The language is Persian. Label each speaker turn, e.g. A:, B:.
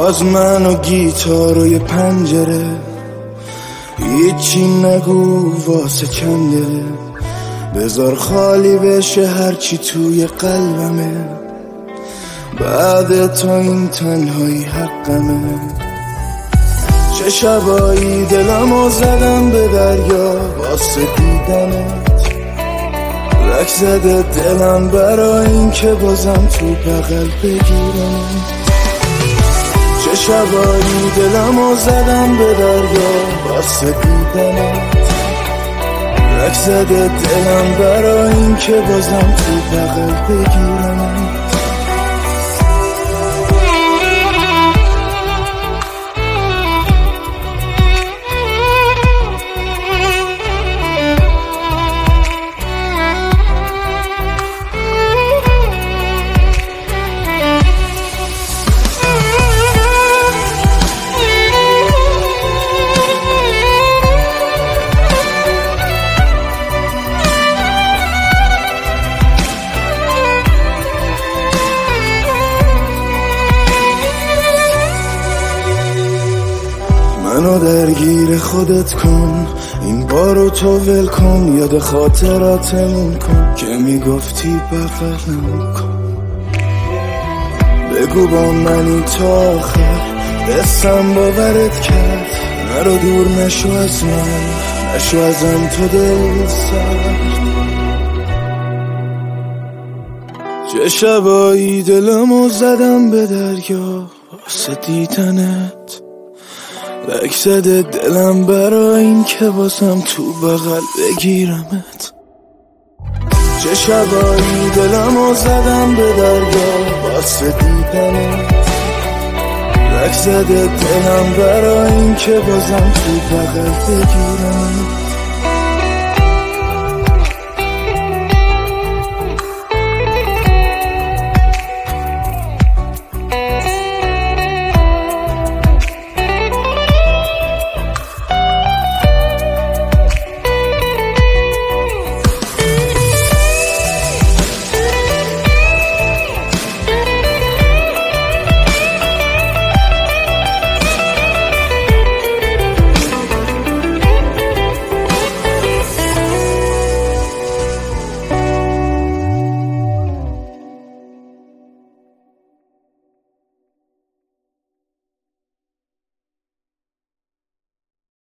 A: باز من و گیتار و یه پنجره، هیچی نگو واسه کنده، بذار خالی بشه هرچی توی قلبمه، بعد تو این تنهایی حقمه. چه شبایی دلمو زدم به دریا واسه دیدنت، رک زده دلم برای این که بازم تو بغل بگیرم. چه شبایی دلمو زدم به دریا واسه دیدنت، رک زده دلم برای این که بازم تو بغل بگیرم. منو درگیر خودت کن، این بارو تو ول کن، یاد خاطراتمون کن که میگفتی بغلم کن. بگو با منی تا آخر، دستم باورت کرد، نرو دور نشو از من، نشو ازم تو دل سرد. چه شبایی دلمو زدم به دریا واسه دیدنت، رک زده دلم برای این که بازم تو بغل بگیرمت. چه شبایی دلمو زدم به دریا واسه دیدنت، رک زده دلم برای این که بازم تو بغل بگیرمت.